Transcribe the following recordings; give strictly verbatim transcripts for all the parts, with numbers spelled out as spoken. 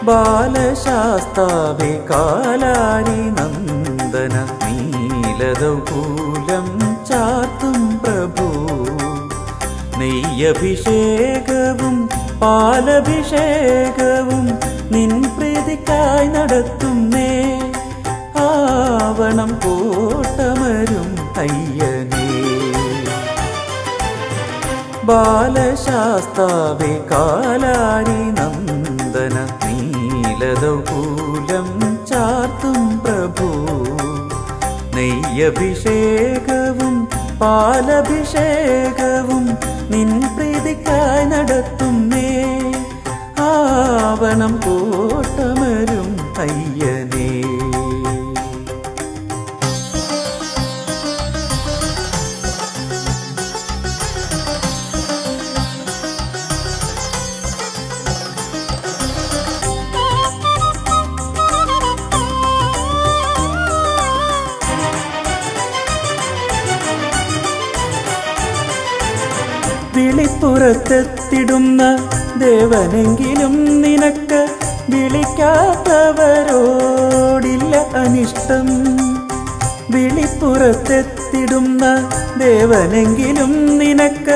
ബാലശാസ്താവേ കാലാരി നന്ദന നീലദൗകൂലം ചാർത്തും പ്രഭു നെയ്യഭിഷേകവും പാലഭിഷേകവും നിൻ പ്രീതിക്കായി നടത്തുന്നേ ആവണം കോട്ടമരും അയ്യനേ ബാലശാസ്താവേ കാലാരി നന്ദന നീലദൗകൂലം ചാർത്തും പ്രഭു നെയ്യഭിഷേകവും പാലഭിഷേകവും നിൻ പ്രീതിക്കായി നടത്തുന്നേ ആവണം കോട്ടമരും അയ്യനേ വിളിപ്പുറത്തെത്തിടുന്ന ദേവനെങ്കിലും നിനക്ക് വിളിക്കാത്തവരോടില്ല അനിഷ്ടം വിളിപ്പുറത്തെത്തിടുന്ന ദേവനെങ്കിലും നിനക്ക്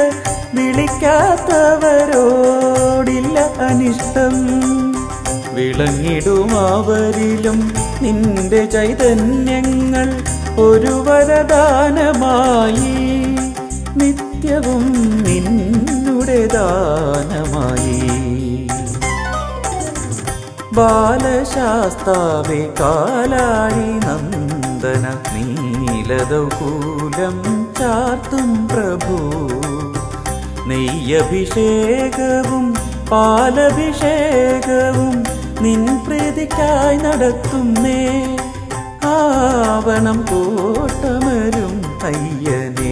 വിളിക്കാത്തവരോടില്ല അനിഷ്ടം വിളങ്ങിടും അവരിലും നിന്റെ ചൈതന്യങ്ങൾ ഒരു വരദാനമായി നിത്യവും നിന്നുടെ ദാനമായി ബാലശാസ്താവേ കാലാരി നന്ദന നീലദൗകൂലം ചാർത്തും പ്രഭു നെയ്യഭിഷേകവും പാലഭിഷേകവും നിൻ പ്രീതിക്കായി നടത്തുന്നേ ആവണം കോട്ടമരും അയ്യനേ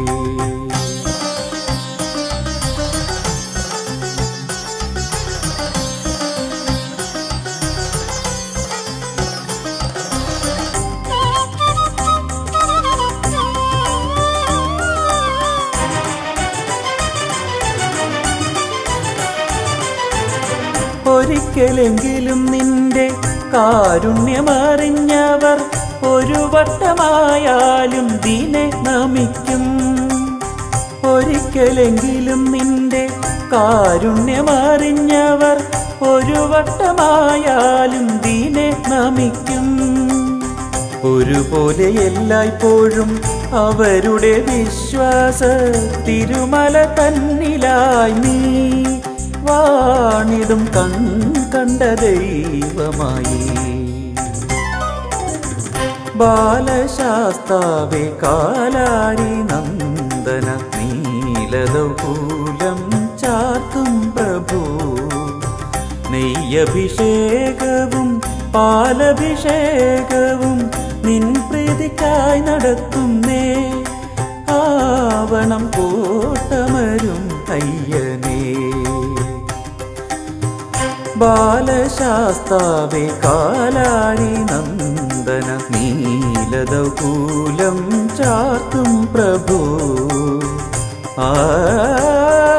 ഒരിക്കലെങ്കിലും നിന്റെ കാരുണ്യമറിഞ്ഞവർ ഒരു വട്ടമായാലും ദിനെ നമിക്കും ഒരിക്കലെങ്കിലും നിന്റെ കാരുണ്യമറിഞ്ഞവർ ഒരു വട്ടമായാലും ദിനെ നമിക്കും ഒരുപോലെ എല്ലായ്പ്പോഴും അവരുടെ വിശ്വാസ തിരുമല തന്നിലായി നീ വാണിടും കണ്ട ദൈവമായി ബാലശാസ്താവേ കാലാരി നന്ദന നീലദൗകൂലം ചാർത്തും പ്രഭു നെയ്യഭിഷേകവും പാലഭിഷേകവും നിൻ പ്രീതിക്കായി നടത്തുന്നേ ആവണം കോട്ടമരും അയ്യനേ ബാലശാസ്താവേ കാലാരി നന്ദന നീലദൗകൂലം ചാർത്തും പ്രഭു ആ